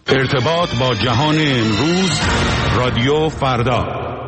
ارتباط با جهان امروز، رادیو فردا.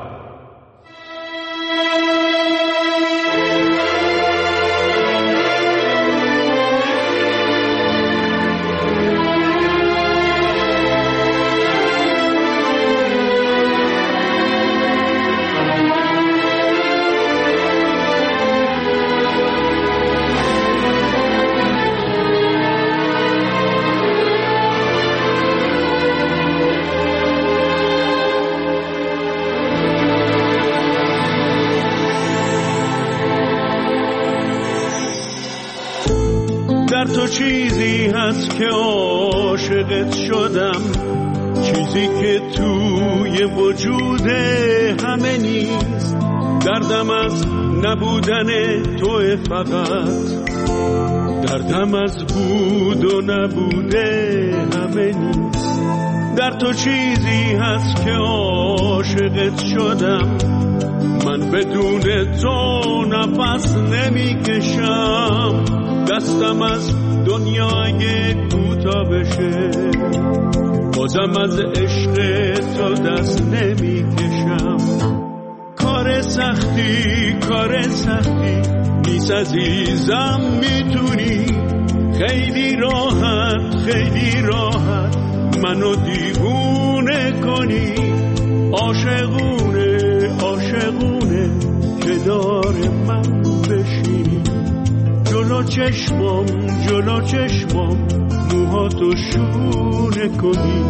تو چیزی هست که عاشقت شدم، چیزی که توی وجود همه نیست. دردم از نبودن توی فقط، دردم از بود و نبوده همه نیست. در تو چیزی هست که عاشقت شدم، من بدون تو نفس نمیکشم. دستم از دنیا اگه کوتاه بشه، بازم از عشق تو دست نمیکشم. کار سختی نیست عزیزم، میتونی خیلی راحت منو دیوونه کنی. عاشقونه که دار من بشینی. جلو چشمام موهاتو شونه کنی.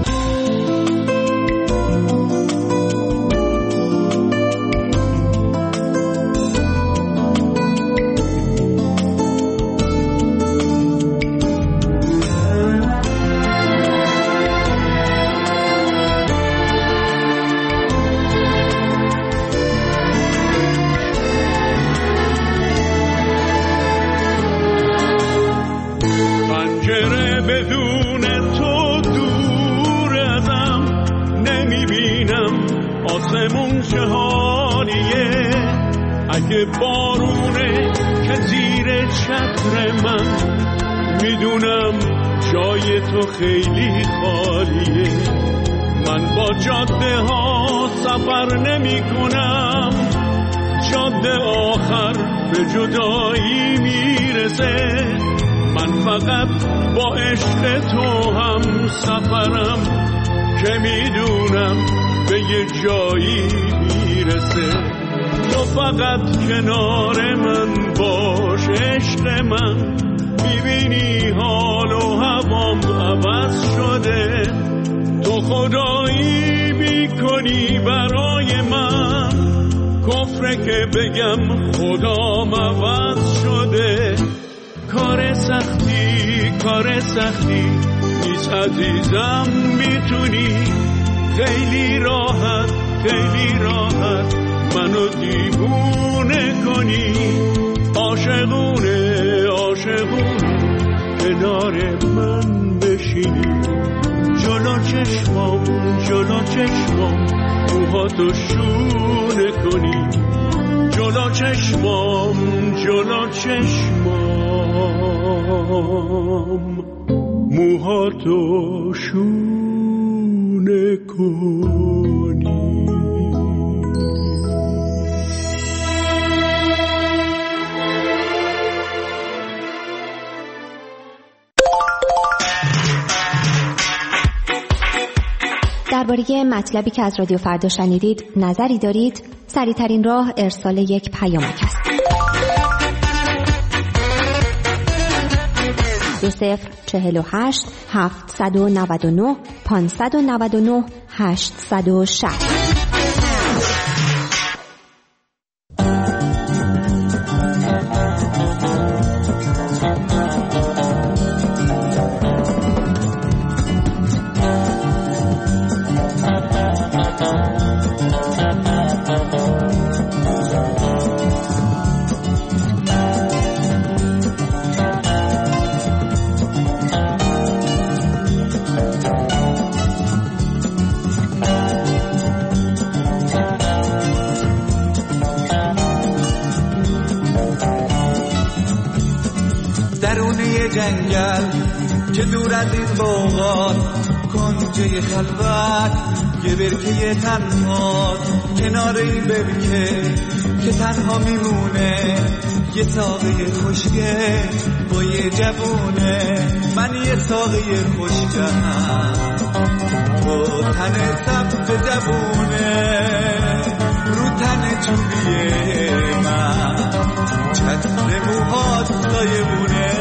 بدون تو دور ازم، نمیبینم آسمون چه حالیه. اگه بارونه که زیر چتر من، میدونم جای تو خیلی خالیه. من با جاده ها سفر نمی کنم، جاده آخر به جدایی میرسه. من فقط با عشق تو هم سفرم، که میدونم به یه جایی میرسه. تو فقط کنار من باش عشق من، میبینی حال و هوام عوض شده. تو خدایی میکنی برای من، کفره که بگم خدام عوض شده. کار سختی نیست عزیزم، میتونی خیلی راحت منو دیوونه کنی. عاشقونه کنار من بشینی. جلو چشمام موهاتو شونه کنی. جلو چشمام موهاتو شونه کنی. درباره مطلبی که از رادیو فردا شنیدید نظری دارید؟ سریع‌ترین راه ارسال یک پیامک است. 2048 799 599 860. جنگل که دور از این باغات کنجه خلوت یه برکه تنها کنار این برکه که تنها میمونه یه ساقه خوشگه با یه جوونه. من یه ساقه خوشگم با تن سبز جوونه رو تن چوبیه من چتر موهات سایبونه.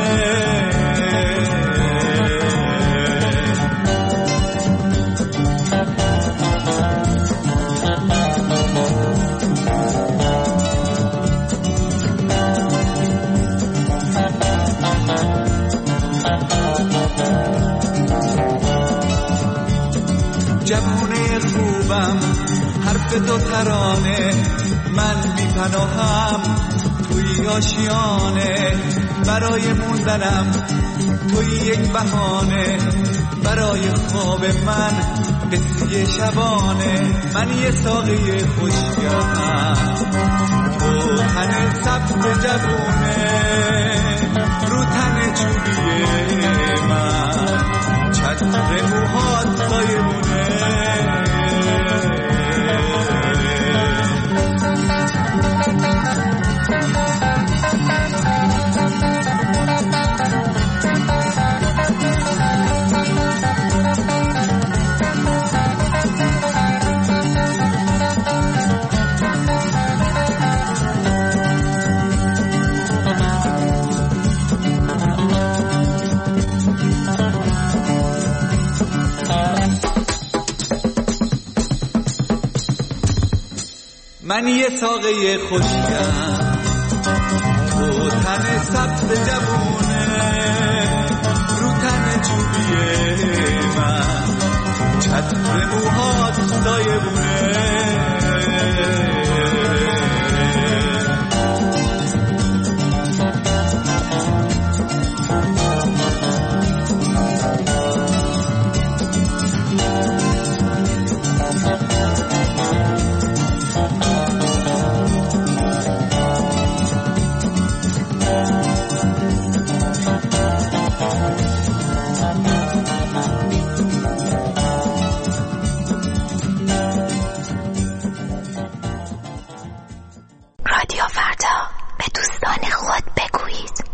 جوونه خوبم حرف تو ترانه من بی پناهم توی آشیانه برای موندنم توی یک بهانه برای خواب من قصه شبانه. من یه ساقه خوشگم تو تن سبز جوونه رو تن چوبیه من چتر موهات سایبونه. من یه ساقه خوشگم تو تن سبز جوونه رو تن چوبیه من چتر موهات سایبونه. رادیو فردا، به دوستان خود بگویید.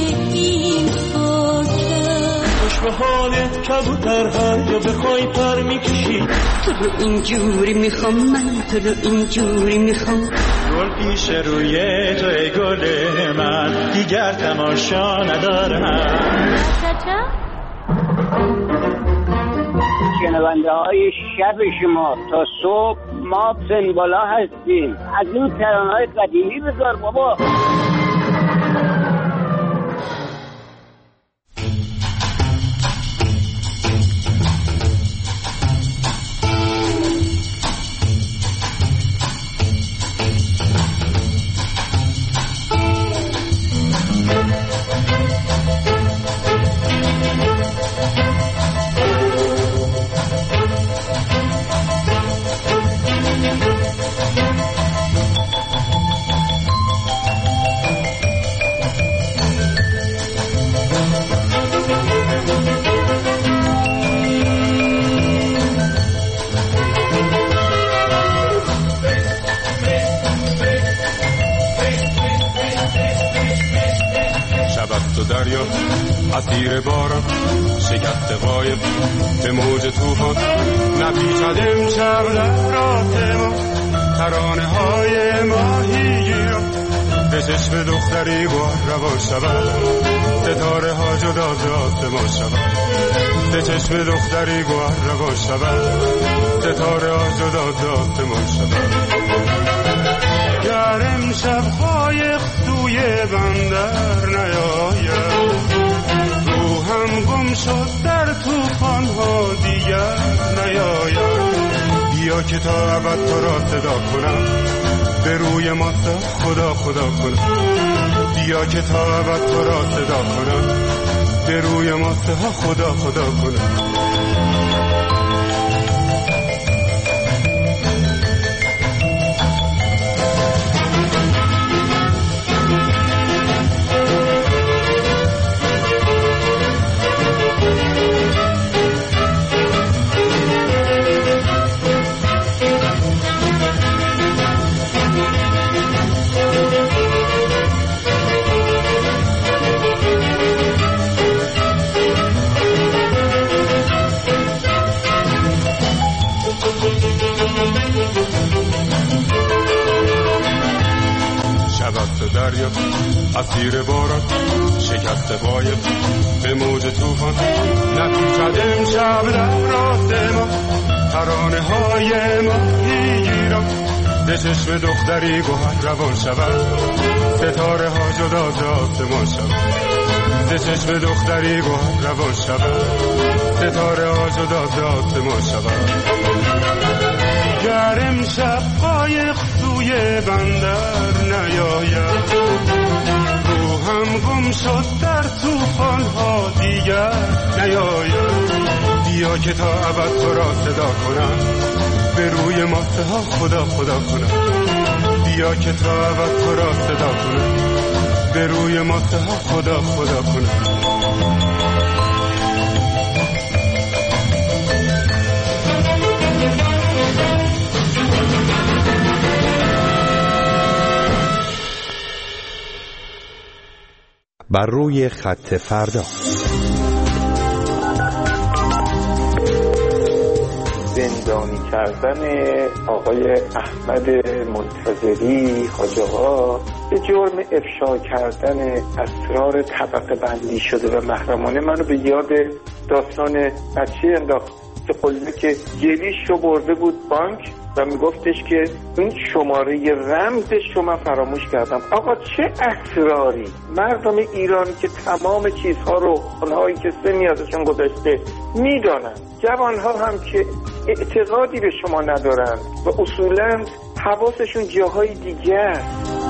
این خاکم. خوش به حال کبوتر هر جا بخوای پر میکشی. تو رو اینجوری میخوام، من تو رو اینجوری میخوام. گل پیش روی توی گل من، دیگر تماشا ندارم. شنونده های شب شما تا صبح ما پنبالا هستیم. از این ترانه‌های قدیمی بذار بابا. دریا اسیر باران شکست قایب به موج طوفان نپیچد امشب لحظات ما ترانه های ماهیگیران به چشم دختری گوهر روان شود ستاره ها جدا ذات ما شود به چشم دختری گوهر روان شود ستاره ها جدا ذات ما شود گر امشب قایق سوی بندر نیاید روحم گم شد در طوفان ها دیگر نیاید بیا که تا ابد تو را صدا کنم به روی ما خدا خدا کنم بیا که تا ابد تو را صدا کنم به روی ما خدا خدا کنم دریا اسیر باران شکست قایب به موج طوفان نپیچد امشب لحظات ما ترانه های ماهیگیران به چشم دختری گوهر روان شود ستاره ها جدا ذات ما شود به چشم دختری گوهر روان شود ستاره ها جدا ذات ما شود گر امشب قایق سوی بندر نیاید روحم گم شد در طوفان ها دیگر نیاید بیا که تا ابد تو را صدا کنم به روی ماسه ها خدا خدا کنم بیا که تا ابد تو را صدا کنم به روی ماسه ها خدا خدا کنم بر روی خط فردا زندانی کردن آقای احمد منتظری حاج آقا به جرم افشا کردن اسرار طبقه بندی شده و محرمانه منو به یاد داستان بچه انداخت که قله که گلیش رو برده بود بانک و میگفتش که این شماره رمزش رو من فراموش کردم. آقا چه اسراری مردم ایران که تمام چیزها رو اونهایی که سنی ازشون گذشته میدانن، جوانها هم که اعتقادی به شما ندارن و اصولاً حواسشون جاهای دیگر.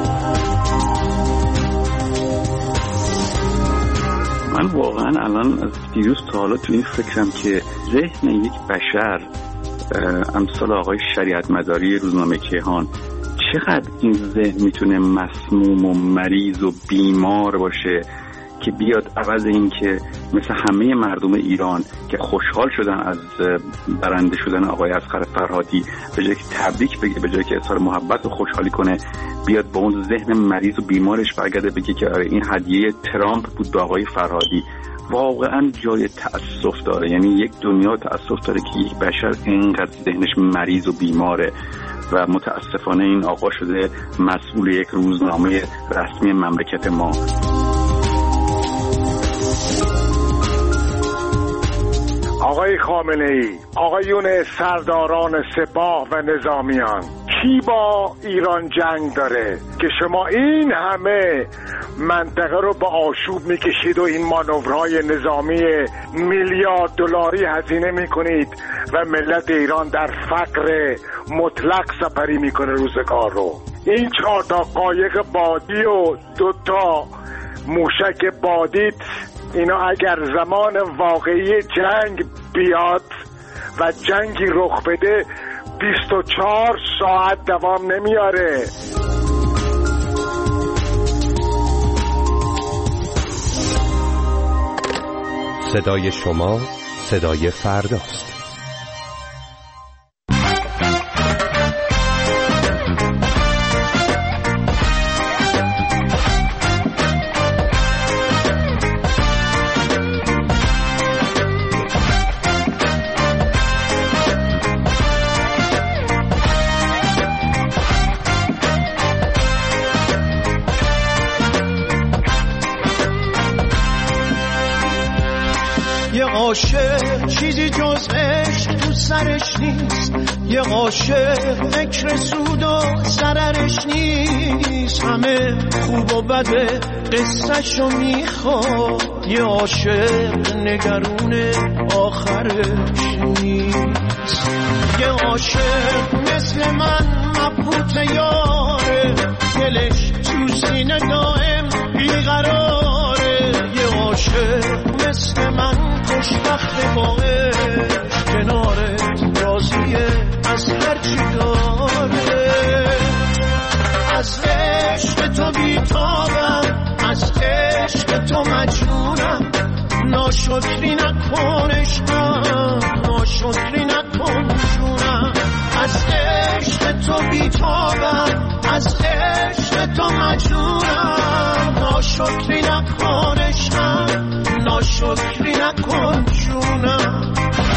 من واقعا الان از دیروز تا حالا تو این فکرم که ذهن یک بشر امثال آقای شریعت مداری روزنامه کیهان چقدر این ذهن میتونه مسموم و مریض و بیمار باشه که بیاد عوض این که مثل همه مردم ایران که خوشحال شدن از برنده شدن آقای اصغر فرهادی، به جای که تبریک بگه، به جای که اظهار محبت و خوشحالی کنه، بیاد با اون ذهن مریض و بیمارش برگرده بگه که آره این هدیه ترامپ بود به آقای فرهادی. واقعا جای تأسف داره، یعنی یک دنیا تأسف داره که یک بشر اینقدر ذهنش مریض و بیماره و متاسفانه این آقا شده مسئول یک روزنامه رسمی مملکت ما. آقای خامنه‌ای، آقایون سرداران سپاه و نظامیان، کی با ایران جنگ داره که شما این همه منطقه رو به آشوب میکشید و این مانورهای نظامی میلیارد دلاری هزینه میکنید و ملت ایران در فقر مطلق سپری میکنه روزگار رو؟ این 4 تا قایق بادی و 2 تا موشک بادیت، اینا اگر زمان واقعی جنگ بیاد و جنگی رخ بده 24 ساعت دوام نمیاره. صدای شما صدای فرداست. عاشق چیزی جز عشق تو سرش نیست، یه عاشق فکر سود و ضررش نیست، همه خوب و بده قصه‌شو میخواد، یه عاشق نگرون آخرش نیست، یه عاشق مثل من مبهوت یاره، دلش تو سینه دائم بیقراره، یه عاشق مثل من خوشبخت باقی کنارت راضیه از هرچی داره، از عشق تو بیتابم، از عشق تو مجنونم، ناشکری نکن عشقم، ناشکری نکن جونم، از عشق تو بیتابم، از عشق تو مجنونم، ناشکری نکن عشقم، ناشکری نکن جونم.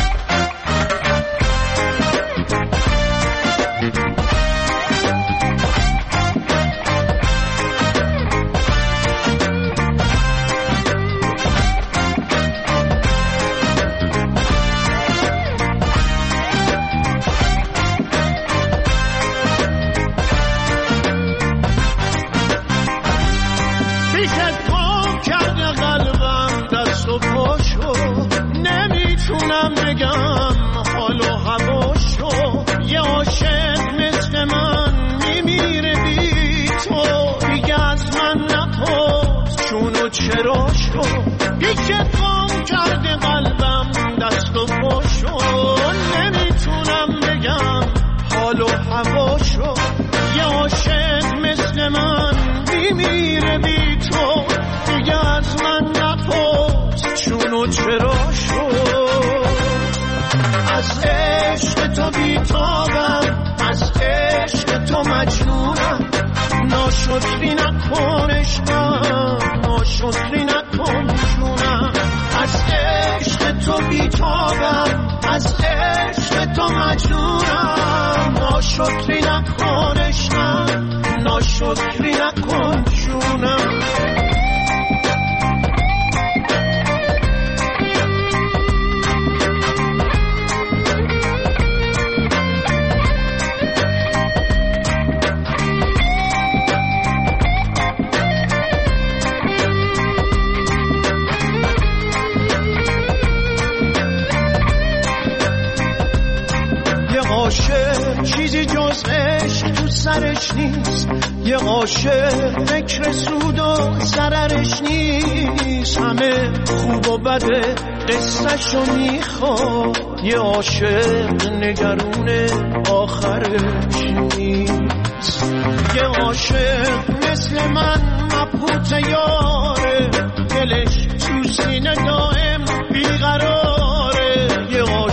چرا شو یکی قام کرده قلبم دست و پاشو، نمیتونم بگم حال و هواشو، یه عاشق مثل من میمیره بی تو، دیگه از من نپرس چون و چرا شو، از عشق تو بیتابم، از عشق تو مجنونم، ناشکری نکن عشقم، ناشکری نکن جونم، از عشق تو بیتابم، از عشق تو مجنونم، ناشکری نکن عشقم، ناشکری نکن جونم. چیزی جز عشق تو سرش نیست، یه عاشق فکر سود و ضررش نیست، همه خوب و بده قصه‌شو میخواد، یه عاشق نگرون آخرش نیست، یه عاشق مثل من مبهوت یاره، دل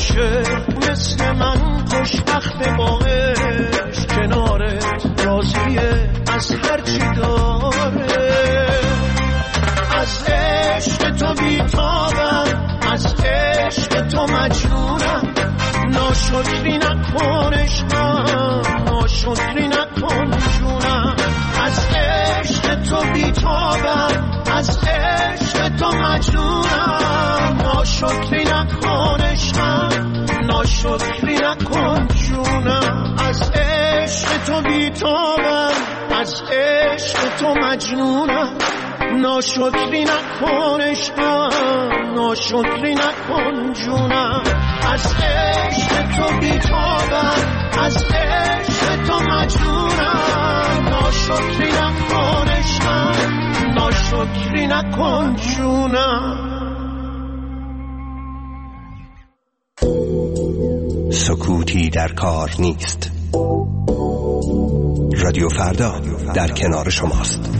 که مثل من خوشبخت با عشق کنارت راضیه از هرچی داره. از عشق تو بیتابم، از عشق تو مجنونم، ناشکری نکن عشقم، ناشکری نکن جونم. از عشق تو بیتابم، از عشق تو مجنونم، ناشکری نکن عشقم، ناشکری نکن جونم. از عشق تو بیتابم، از عشق تو مجنونم، ناشکری نکن عشقم، ناشکری نکن جونم. از عشق تو بیتابم، از عشق تو مجنونم، ناشکری نکن عشقم، ناشکری نکن جونم. سکوتی در کار نیست. رادیو فردا در کنار شماست.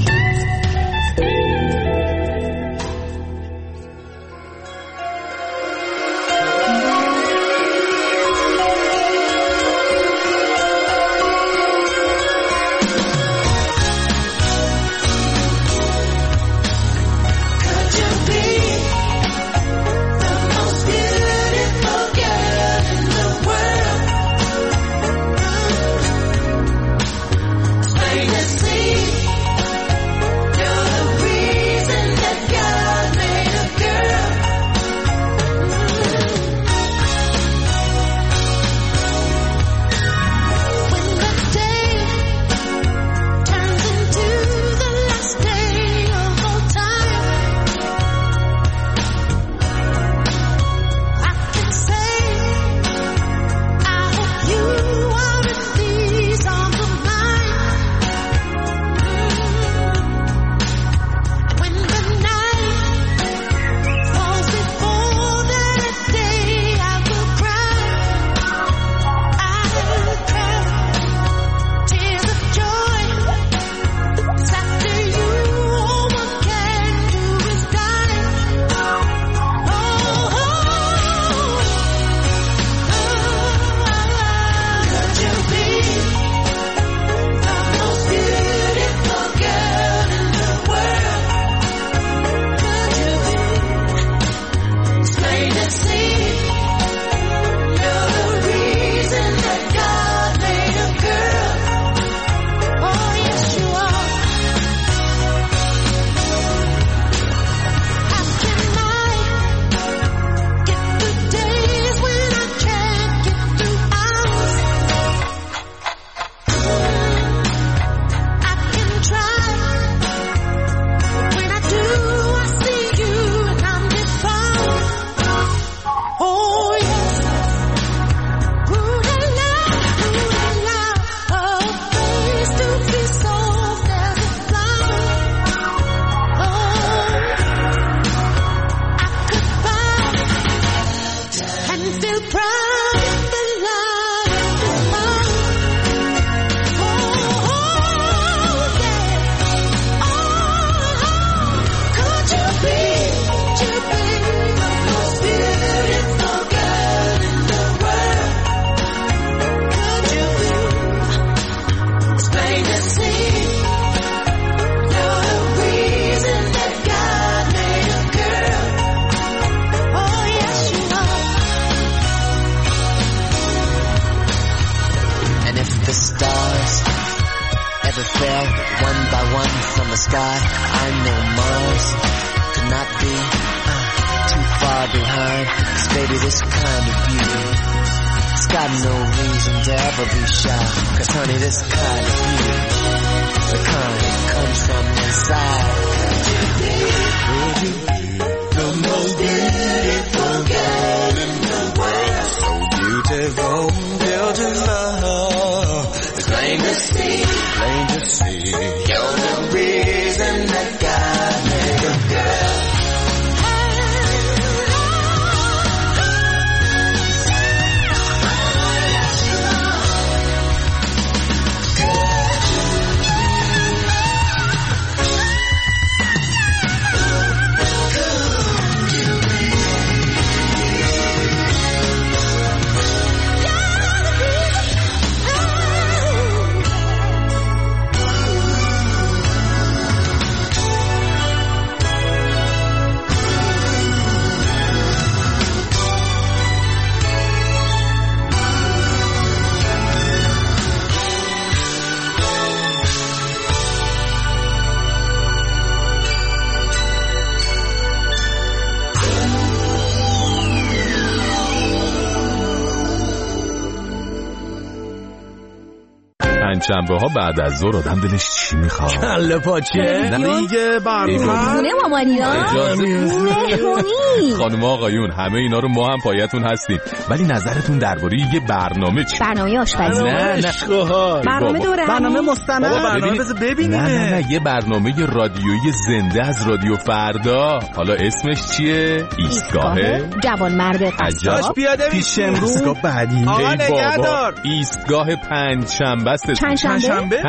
پنجشنبه ها بعد از ظهر آدم دلش چی میخواد؟ کله پاچه دیگه برنامه خونه مامانیان مهمونی. خانم آقایون همه اینا رو ما هم پایتون هستیم، ولی نظرتون درباره یه برنامه چی؟ برنامه آشپزی. نه برنامه دوره، برنامه مستند، برنامه ببینیم. نه یه برنامه رادیویی زنده از رادیو فردا. حالا اسمش چیه؟ ایستگاه جوانمرد قصاب. پیاده پیش امروز ایستگاه بعدی. آقا نگهدار. ایستگاه پنجشنبه است. پنجشنبه؟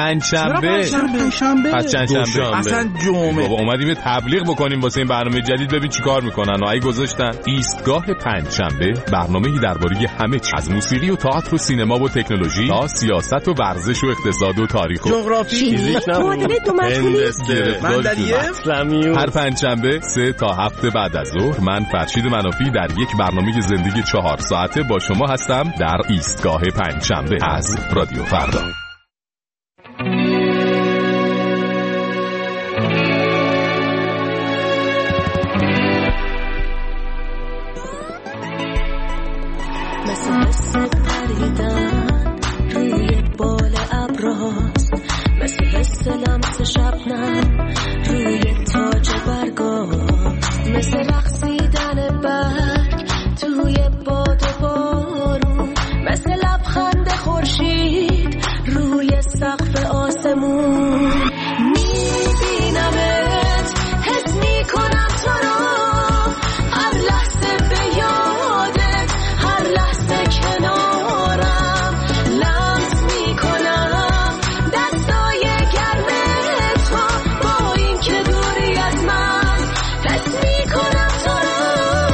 پس چندشنبه؟ اصلا جمعه. بابا اومدیم تبلیغ بکنیم واسه این برنامه جدید، ببین چیکار میکنن. اگه گذاشتن ایستگاه پنجشنبه، برنامه‌ای درباره همه چیز، از موسیقی و تئاتر و سینما و تکنولوژی تا سیاست و ورزش و اقتصاد و تاریخ و جغرافی، معادله دو مطلوبی، هر پنجشنبه 3 تا 7 بعد از ظهر من فرشید منافی در یک برنامه زندگی 4 ساعته با شما هستم در ایستگاه پنجشنبه از رادیو فردا. مثل پریدن روی بال ابراست، مثل حس لمس شبنم روی تاج برگاست، مثل رقصیدن برگ توی باد و بارون، مثل لبخند خورشید روی سقف آسمون. میبینمت، حس میکنم تو رو، هر لحظه به یادت، هر لحظه کنارم، لمس میکنم دستای گرم تو، با این که دوری از من حس میکنم تو رو.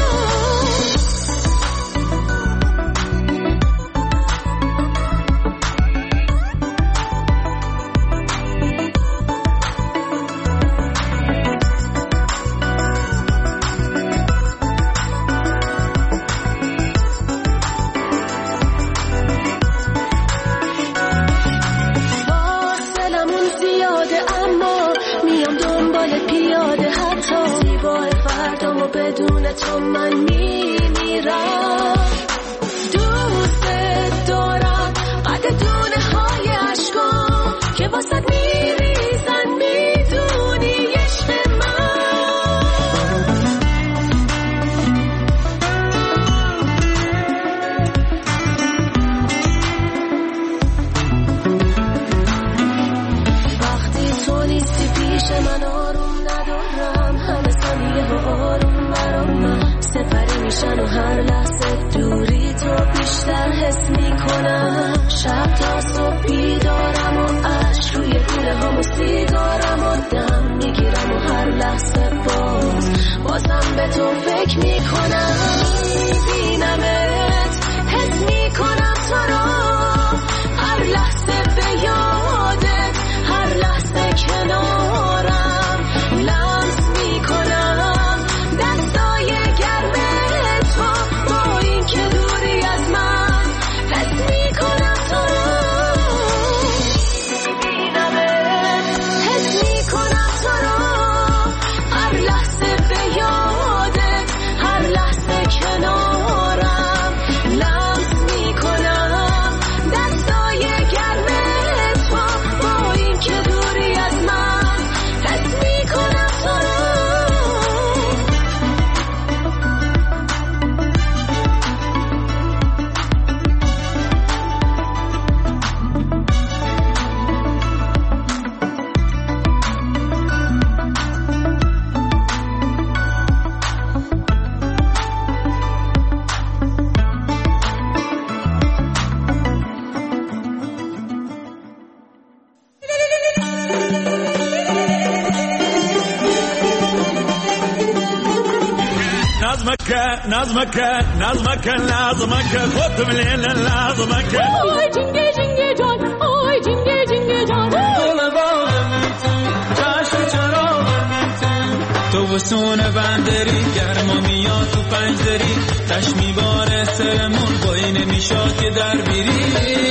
بدون تو من میمیرم، دوست دارم قد دونه های عشقام که واسه میریزن، میدونی عشق من. وقتی تو نیستی پیش من آروم ندارم، همه ثانیه ها آروم سپری میشن و هر لحظه دوری تو بیشتر حس میکنم. شب تا صبح بیدارم و عشق روی گونه هم و سیگارم و دم میگیرم و هر لحظه بازم به تو فکر میکنم. میبینمت، حس میکنم تو رو، هر لحظه به یادت، هر لحظه کنارم، لمس میکنم دستای گرم تو، با این که دوری از من حس میکنم تو رو. میبینمت، حس میکنم تو رو، هر لحظه به یادت، هر لحظه کنارم، لمس میکنم دستای گرم تو، با این که دوری از من حس میکنم تو رو. نظمك خد من هنا نظمك. آی جنگه جنگه جان، آی جنگه جنگه جان، دل باغم چشم چراغم تو وسون بندری، گرما میاد تو پنجدری، تش میباره سرمون بایی نمیشاد که در بیری.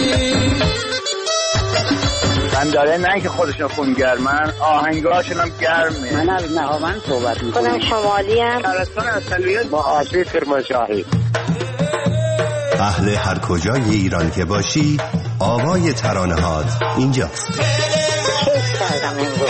بنداره نه که خودشون خونگرمن، آهنگاشون هم گرمه. من از نهاوند صحبت میکنم. خودم شمالی هم. کارستان اصلیت با آسیب کرمانشاهی. اهل هر کجای ایران که باشی، آوای ترانه‌هات اینجاست. کیف کردم امروز.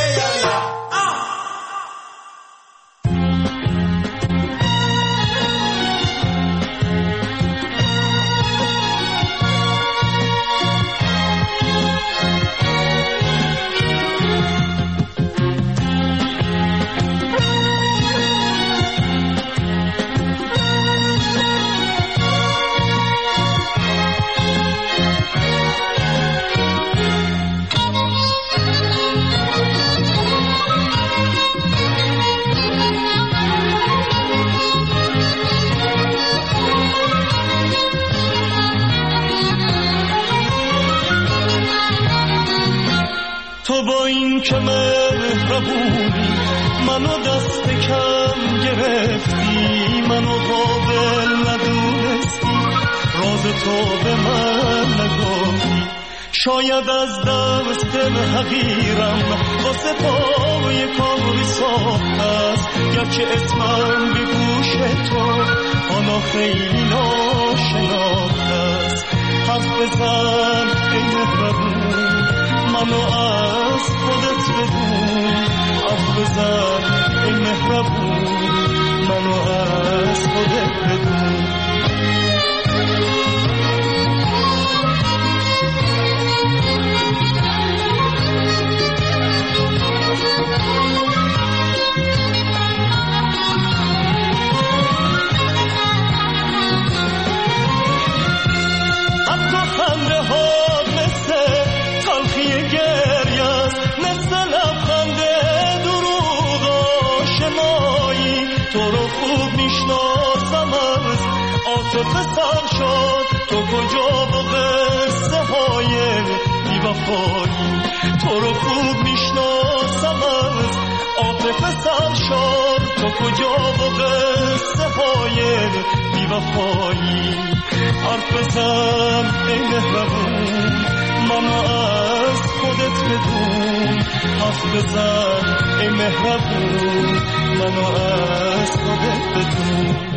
تو با این که مهربونی منو دست کم گرفتی، منو قابل ندونستی، راز تو به من نگفتی. شاید از دست حقیرم واسه پای کاری ساخت است، گرچه اسمم به گوش تو حالا خیلی ناشناخت است. حرف بزن ای مهربون، منو از خودت بدون. حرف بزن ای مهربون، منو از خودت بدون. عاطفه سر شد تو کجا با قصه های بی‌وفایی. تو رو خوب میشناسم از عاطفه سر شد تو کجا با قصه های بی‌وفایی. حرف بزن ای مهربون، منو از خودت بدون. حرف بزن ای مهربون، منو از خودت بدون.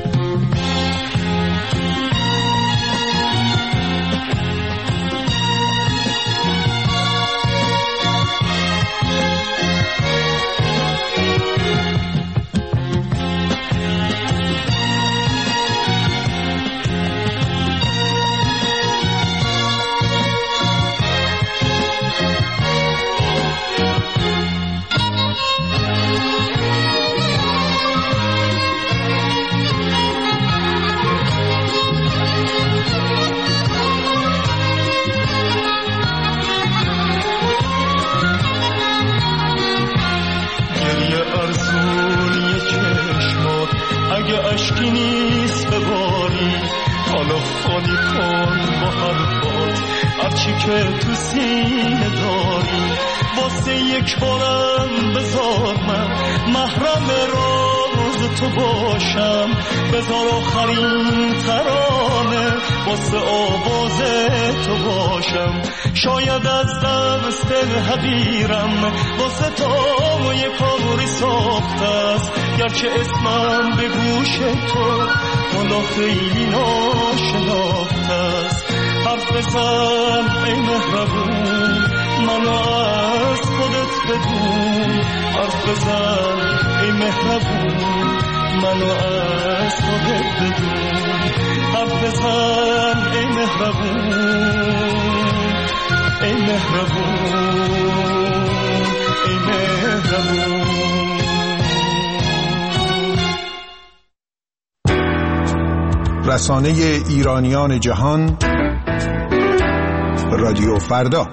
اشکی نیست بباری، حالا خالی کن با حرفات هرچی که تو سینه داری. واسه یک بارم بذار من محرم راز تو باشم، بذار آخرین ترانه واسه آواز تو باشم. شاید از دست حقیرم واسه تو یه کاری ساخته است، گرچه اسمم به گوش تو حالا خیلی ناشناخته است. حرف بزن ای مهربون، منو از خودت بدون. حرف بزن ای مهربون، منو از خودت بدون. حرف بزن ای مهربون، ای مهربون، ای مهربون. رسانه ایرانیان جهان، رادیو فردا.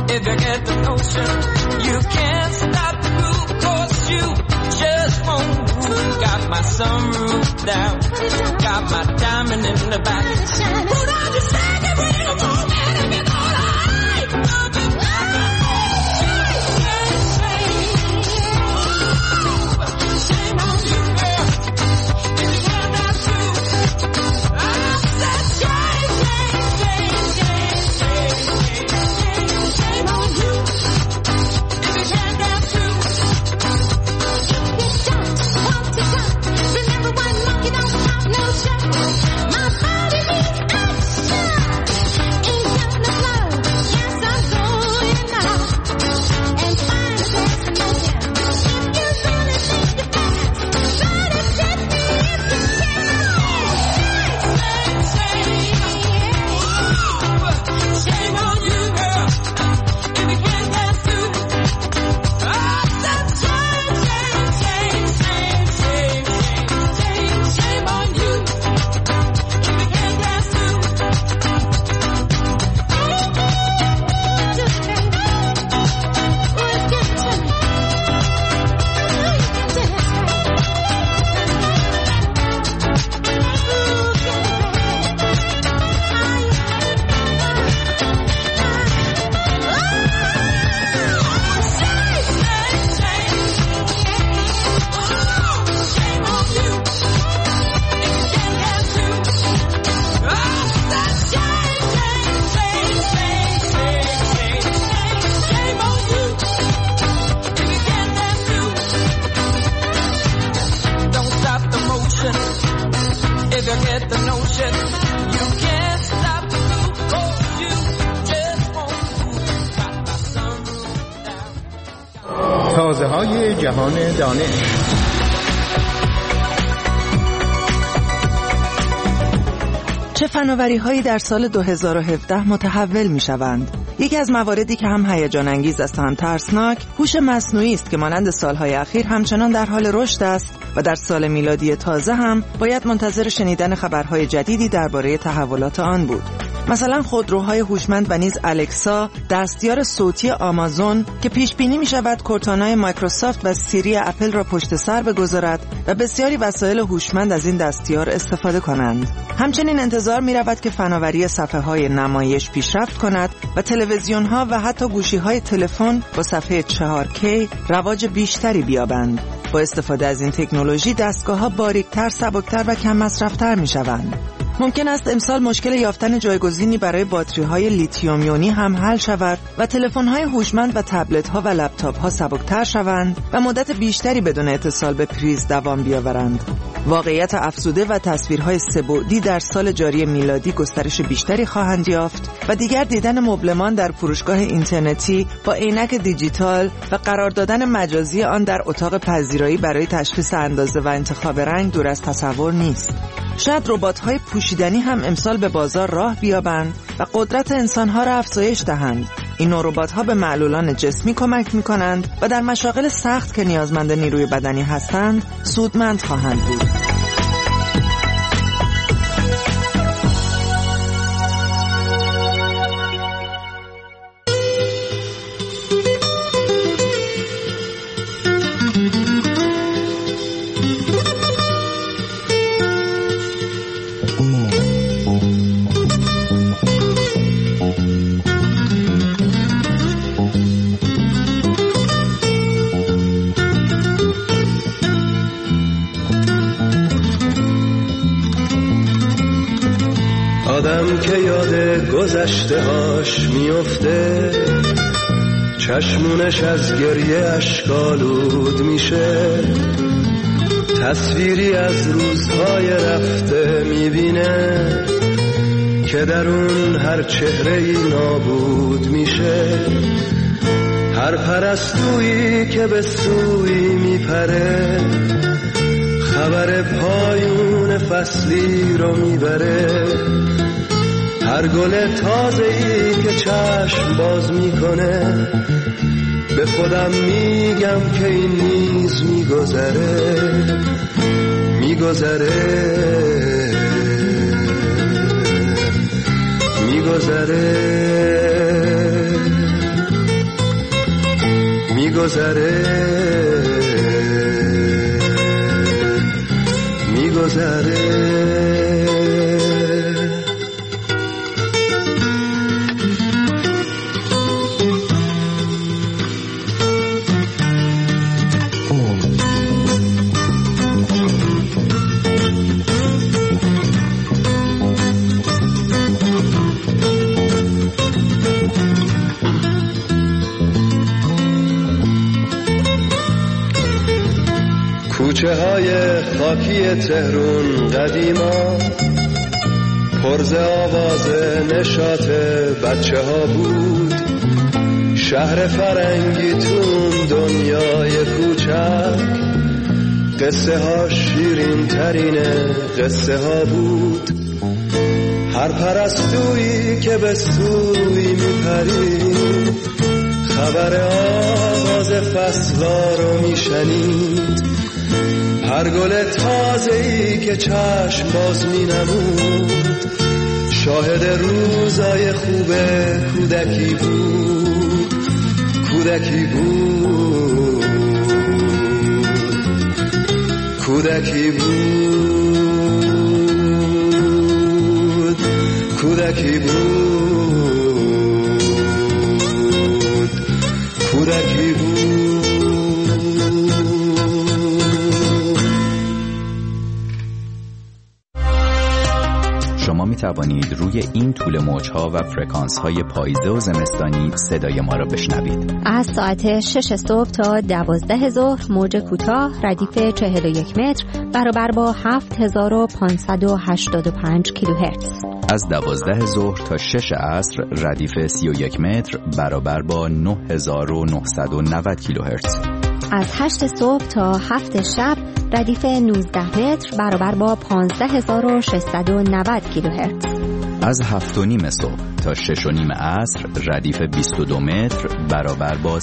If you get the notion, you can't stop the groove, 'cause you just won't move. Got my sunroof down, got my diamond in the back. Put on your second ring, come on, man, if you're gonna hide. Shame on you, girl, if you can't dance too. I said shame, shame, shame, shame, shame, shame on you, if you can't dance too. You don't want to stop. Remember one monkey don't stop, no shot. My body needs action. Ain't got no love. Yes, I'm going now. And find a destination. If you really think you're fast, try to set me if you can. Shame on you, girl, if you can't dance too. I said shame, shame, shame, shame, shame, shame, shame on you, if you can't dance too. Just can't. Let's get to it. Don't stop the motion. If you get the notion, you can't stop the groove, 'cause you just won't move. Got my sunroof down. تازه های جهان دانش. چه فناوری‌هایی در سال 2017 متحول می‌شوند؟ یکی از مواردی که هم هیجان انگیز است و هم ترسناک، هوش مصنوعی است که مانند سالهای اخیر همچنان در حال رشد است و در سال میلادی تازه هم باید منتظر شنیدن خبرهای جدیدی درباره تحولات آن بود. مثلا خودروهای هوشمند و نیز الکسا، دستیار صوتی آمازون که پیش بینی می شود کورتانای مایکروسافت و سیری اپل را پشت سر بگذارد و بسیاری وسایل هوشمند از این دستیار استفاده کنند. همچنین انتظار می رود که فناوری صفحه های نمایش پیشرفت کند و تلویزیون ها و حتی گوشی های تلفن با صفحه 4K رواج بیشتری بیابند. با استفاده از این تکنولوژی دستگاه ها باریکتر، سبکتر و کم مصرفتر می شوند. ممکن است امسال مشکل یافتن جایگزینی برای باتری‌های لیتیوم یونی هم حل شود و تلفن‌های هوشمند و تبلت‌ها و لپتاپ‌ها سبکتر شوند و مدت بیشتری بدون اتصال به پریز دوام بیاورند. واقعیت افزوده و تصویرهای سه‌بعدی در سال جاری میلادی گسترش بیشتری خواهند یافت و دیگر دیدن مبلمان در فروشگاه اینترنتی با عینک دیجیتال و قرار دادن مجازی آن در اتاق پذیرایی برای تشخیص اندازه و انتخاب رنگ دور از تصور نیست. شاید ربات‌های پوشیدنی هم امسال به بازار راه بیابند و قدرت انسان‌ها را افزایش دهند. این نوع ربات‌ها به معلولان جسمی کمک می‌کنند و در مشاغل سخت که نیازمند نیروی بدنی هستند، سودمند خواهند بود. آدم که یاد گذشته هاش میفته، چشمونش از گریه اشکالود میشه، تصویری از روزهای رفته میبینه که در اون هر چهره‌ای نابود میشه. هر پرستویی که به سوی میپره، خبر پایون فصلی رو میبره. هر گل تازه‌ای که چشم باز میکنه، به خودم میگم که این نیز میگذره، میگذره، میگذره. میگذره کوچه های خاکی تهرون قدیما پرز آواز نشاط بچه ها بود. شهر فرنگی تون دنیای کوچک قصه ها شیرین ترین قصه ها بود. هر پرستویی که به سوی میپرید خبر آواز فصلا رو میشنید. هر گل تازه‌ای که چشم باز می‌نمود شاهد روزای خوب کودکی بود. کودکی بود کودکی بود کودکی بود کودکی بود. شما می توانید روی این طول موج‌ها و فرکانس‌های پاییزه و زمستانی صدای ما را بشنوید. از ساعت 6 صبح تا 12 ظهر موج کوتاه ردیف 41 متر برابر با 7585 کیلوهرتز. از 12 ظهر تا 6 عصر ردیف 31 متر برابر با 9990 کیلوهرتز. از 8 صبح تا 7 شب ردیف 19 متر برابر با 15690 کیلوهرتز. از 7:30 صبح تا 6:30 عصر ردیف 22 متر برابر با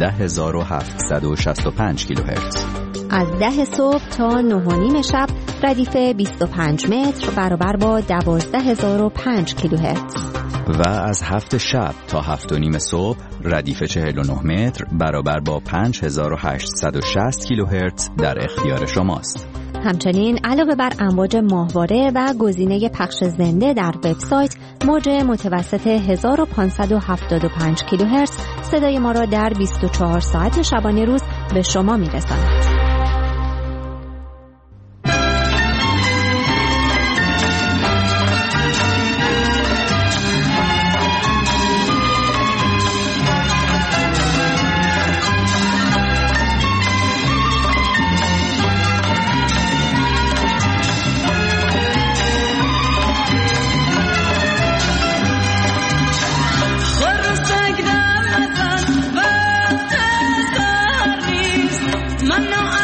13765 کیلوهرتز. از 10 صبح تا 9:30 شب ردیف 25 متر برابر با 12005 کیلوهرتز. و از 7 شب تا 7:30 صبح ردیف 49 متر برابر با 5860 کیلوهرتز در اختیار شماست. همچنین علاوه بر امواج ماهواره و گزینه پخش زنده در وبسایت، موج متوسط 1575 کیلوهرتز صدای ما را در 24 ساعت شبانه روز به شما میرساند. من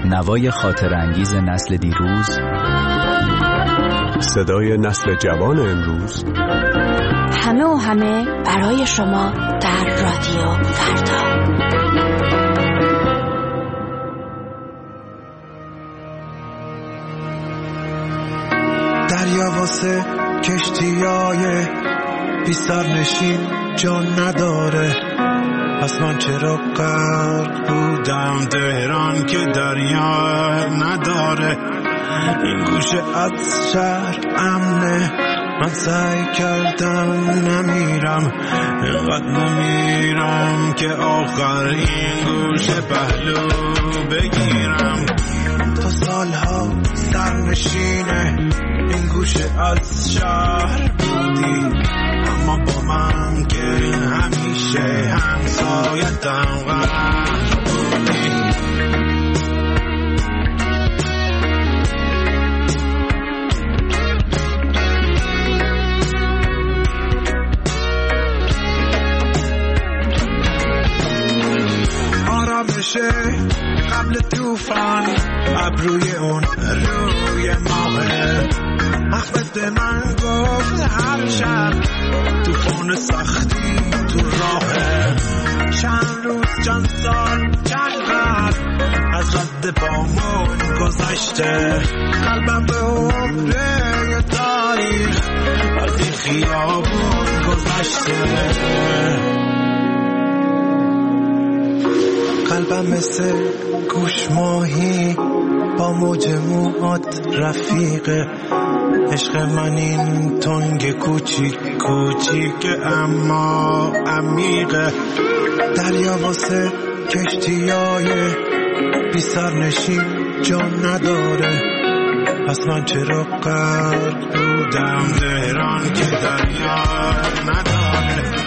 نوای خاطر انگیز نسل دیروز، صدای نسل جوان امروز، همه و همه برای شما در رادیو فردا. دریا واسه کشتیای بی سرنشین جان نداره، پس من چرا غرق بودم تهران که دریا نداره. این گوشه از شهر امنه، من سعی کردم نمیرم، اینقدر نمیرم که آخر این گوشه پهلو بگیرم. تا سالها سرنشینه این گوشه از شهر بودی، اما با من که همیشه همسایتم غرق بودی. آرامشه قبل توفان، ابروی اون روی ماهه، احمد من گفت هر شب توفان سختی تو راهه. چند روز چند سال چقدر از رد پامون گذشته، قلبم به عمره یه تاریخ از این خیابون گذشته. قلبم مثل گوش ماهی با موج موهات رفیقه، عشق من این تنگ کوچیک کوچیک اما عمیقه. دریا واسه کشتیای بی سرنشین جان نداره، پس من چرا غرق بودم تهران که دریا نداره.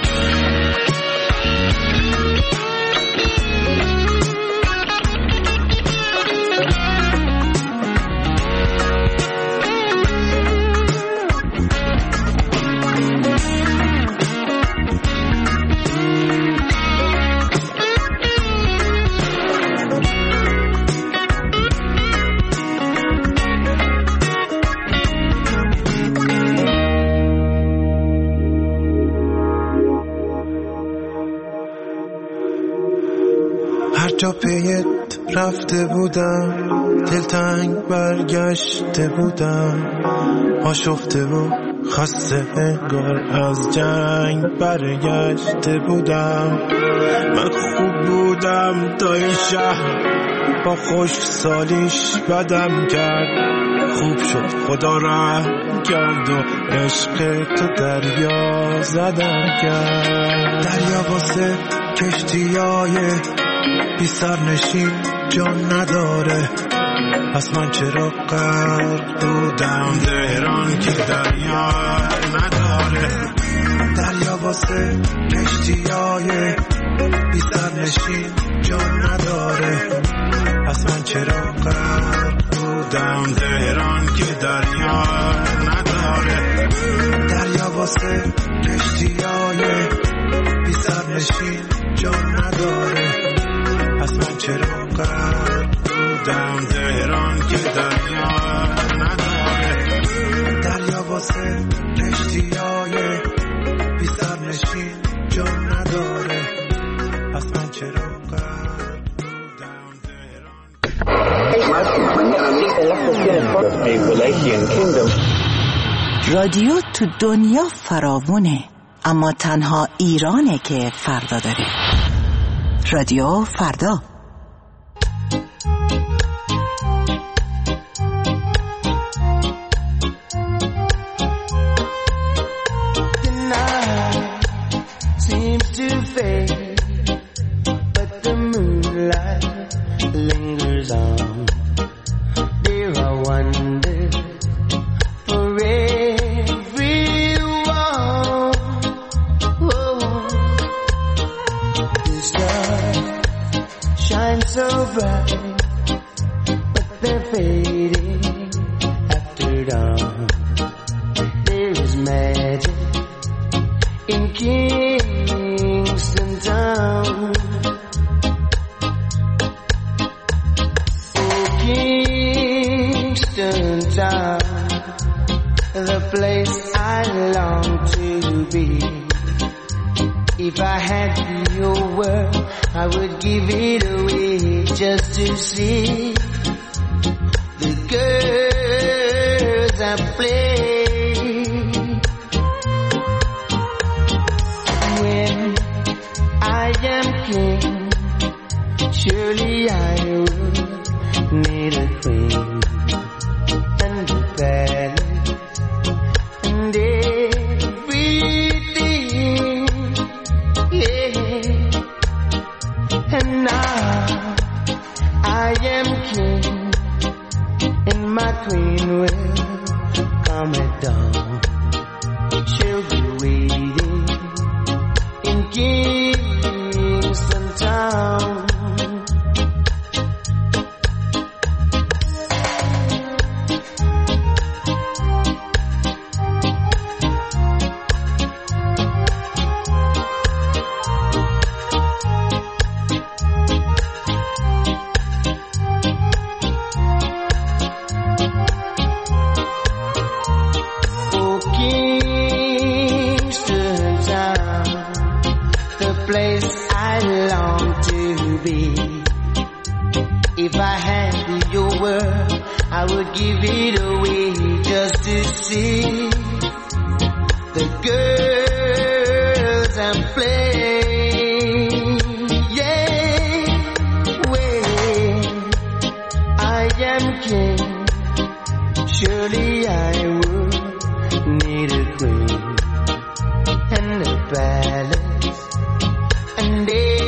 جا پیت رفته بودم، دلتنگ برگشته بودم، آشفته و خسته انگار از جنگ برگشته بودم. من خوب بودم تا این شهر با خشک سالیش بدم کرد، خوب شد خدا رحم کرد و عشق تو دریا زدم کرد. دریا واسه کشتیای بی سرنشین جان نداره، پس من چرا غرق بودم تهران که دریا نداره. دریا واسه کشتیای بی سرنشین جان نداره، پس من چرا غرق بودم تهران که دریا نداره. دریا واسه کشتیای بی سرنشین جان نداره، پس من چرا غرق بودم تهران که دریا نداره. دریا واسه کشتیای بی سرنشین جان نداره، پس من چرا غرق بودم تهران. رادیو تو دنیا فراوونه، اما تنها ایرانه که فردا داره. رادیو فردا. Kingston town, the place I long to be. If I had your word, I would give it away just to see the girls I play. When I am king, surely I would need a queen and a palace and everything, yeah. And now I am king, and my queen will come at dawn. She'll be waiting in Kingston town. Place I long to be. If I had your word, I would give it away just to see the girls I play. Yeah, when I am king, surely I would need a queen and a palace and